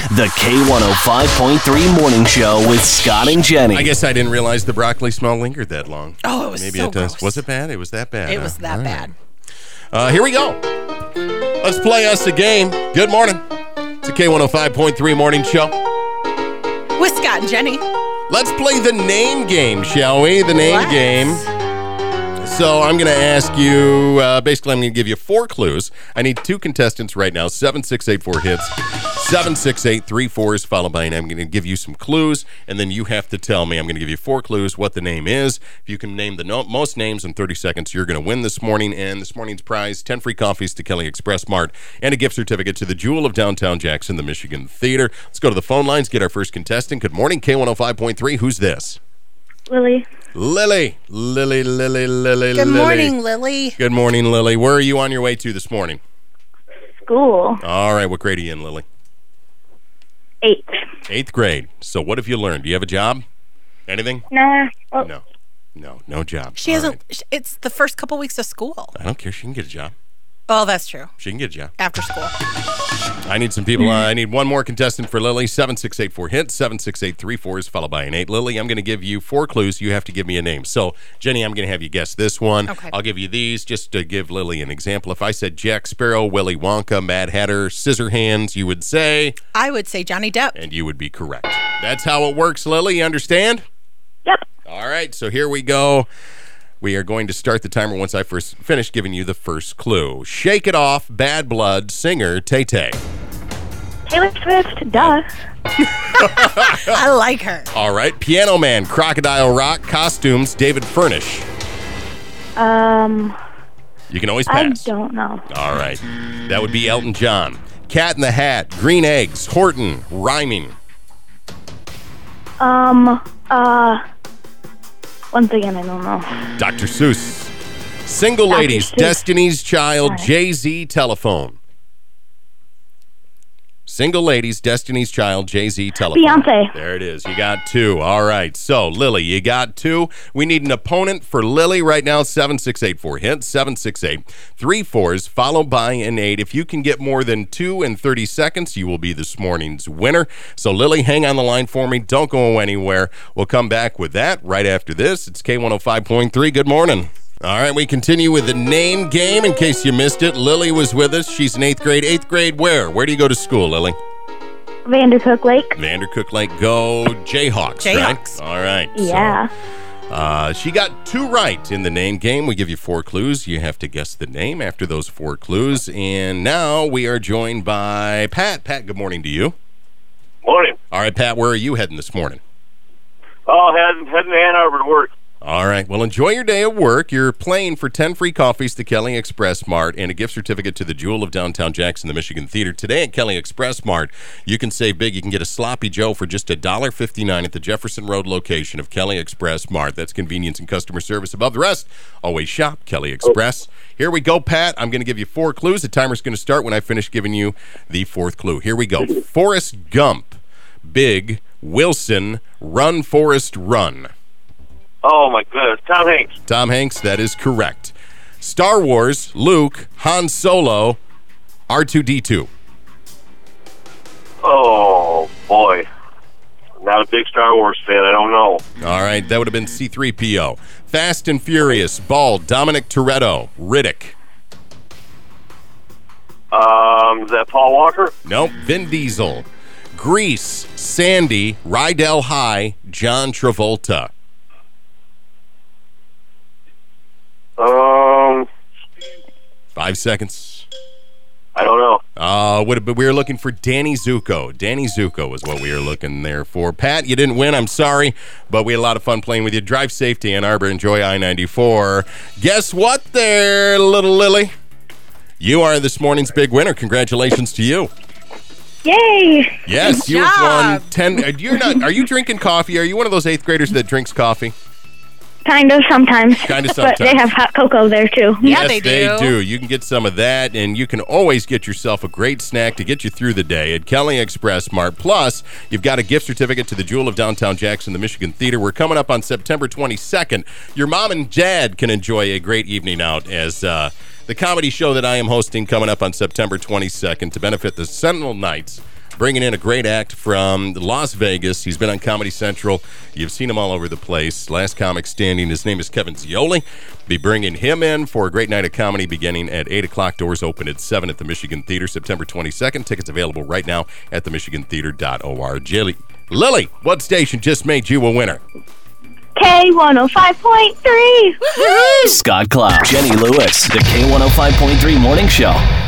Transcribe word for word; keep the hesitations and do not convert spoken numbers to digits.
The K one oh five point three Morning Show with Scott and Jenny. I guess I didn't realize the broccoli smell lingered that long. Oh, it was Maybe so it does. gross. Was it bad? It was that bad. It huh? was that All bad. right. Uh, here we go. Let's play us a game. Good morning. It's a K one oh five point three Morning Show. With Scott and Jenny. Let's play the name game, shall we? The name Let's. game. So I'm going to ask you, uh, basically I'm going to give you four clues. I need two contestants right now, seven six eight four hits, seven six eight three fours, followed by, and I'm going to give you some clues, and then you have to tell me, I'm going to give you four clues, what the name is. If you can name the no- most names in thirty seconds, you're going to win this morning, and this morning's prize, ten free coffees to Kelly Express Mart, and a gift certificate to the Jewel of Downtown Jackson, the Michigan Theater. Let's go to the phone lines, get our first contestant. Good morning, K one oh five point three. Who's this? Lily. Lily. Lily, Lily, Lily, Good Lily. morning, Lily. Good morning, Lily. Where are you on your way to this morning? School. All right, what grade are you in, Lily? Eight. Eighth grade. So what have you learned? Do you have a job? Anything? No. Well, No. No, no job. She All hasn't, right. sh it's the first couple weeks of school. I don't care. She can get a job. Oh, that's true. She can get a job. After school. I need some people. Uh, I need one more contestant for Lily. seven six eight four hits, seven six eight three fours, followed by an eight. Lily, I'm going to give you four clues. You have to give me a name. So, Jenny, I'm going to have you guess this one. Okay. I'll give you these just to give Lily an example. If I said Jack Sparrow, Willy Wonka, Mad Hatter, Scissorhands, you would say, I would say Johnny Depp. and you would be correct. That's how it works, Lily. You understand? yep. All right, so here we go. We are going to start the timer once I first finish giving you the first clue. Shake It Off, Bad Blood, singer Tay Tay. Taylor Swift. Duh. I like her. All right, Piano Man, Crocodile Rock, costumes, David Furnish. Um, You can always I pass. don't know. All right, that would be Elton John. Cat in the Hat, Green Eggs, Horton, Rhyming. Um, uh, once again, I don't know. Doctor Seuss. Single Doctor Ladies, Seuss. Destiny's Child, Sorry. Jay-Z, Telephone. Single Ladies, Destiny's Child, Jay-Z, Telephone. Beyonce. There it is. You got two. All right. So, Lily, you got two. We need an opponent for Lily right now. seven six eight four hit, seven six eight three fours, followed by an eight. If you can get more than two in thirty seconds, you will be this morning's winner. So, Lily, hang on the line for me. Don't go anywhere. We'll come back with that right after this. It's K one oh five point three. Good morning. All right, we continue with the name game. In case you missed it, Lily was with us. She's in eighth grade. Eighth grade where? Where do you go to school, Lily? Vandercook Lake. Vandercook Lake, go Jayhawks, Jayhawks. right? All right. so, Yeah. uh, she got two right in the name game. We give you four clues. You have to guess the name after those four clues. And now we are joined by Pat. Pat, good morning to you. Morning. All right, Pat, where are you heading this morning? Oh, heading, heading to Ann Arbor to work. All right. Well, enjoy your day at work. You're playing for ten free coffees to Kelly Express Mart and a gift certificate to the Jewel of Downtown Jackson, the Michigan Theater. Today at Kelly Express Mart, you can save big. You can get a Sloppy Joe for just one dollar fifty-nine at the Jefferson Road location of Kelly Express Mart. That's convenience and customer service above the rest. Always shop Kelly Express. Here we go, Pat. I'm going to give you four clues. The timer's going to start when I finish giving you the fourth clue. Here we go. Forrest Gump, Big, Wilson, Run, Forrest, Run. Oh, my goodness. Tom Hanks. Tom Hanks, that is correct. Star Wars, Luke, Han Solo, R two D two. Oh, boy. Not a big Star Wars fan. I don't know. All right, that would have been C three P O. Fast and Furious, Bald, Dominic Toretto, Riddick. Um, is that Paul Walker? Nope, Vin Diesel. Grease, Sandy, Rydell High, John Travolta. Um, Five seconds. I don't know. Uh, would have been, we were looking for Danny Zuko. Danny Zuko was what we were looking there for. Pat, you didn't win. I'm sorry, but we had a lot of fun playing with you. Drive safe to Ann Arbor. Enjoy I ninety-four. Guess what there, little Lily? You are this morning's big winner. Congratulations to you. Yay. Yes, Good you have job. won ten. uh, You're not. Are you drinking coffee? Are you one of those eighth graders that drinks coffee? Kind of sometimes. Kind of But they sometimes. have hot cocoa there, too. Yeah, yes, they they do. do. You can get some of that, and you can always get yourself a great snack to get you through the day at Kelly Express Mart. Plus, you've got a gift certificate to the Jewel of Downtown Jackson, the Michigan Theater. We're coming up on September twenty-second. Your mom and dad can enjoy a great evening out as uh, the comedy show that I am hosting coming up on September twenty-second to benefit the Sentinel Knights. bringing in a great act from Las Vegas. He's been on Comedy Central. You've seen him all over the place. Last comic standing. His name is Kevin Zioli. Be bringing him in for a great night of comedy beginning at eight o'clock. Doors open at seven at the Michigan Theater, September twenty-second. Tickets available right now at the michigan theater dot org. Lily, what station just made you a winner? K one oh five point three. Scott Cloud, Jenny Lewis, the K one oh five point three Morning Show.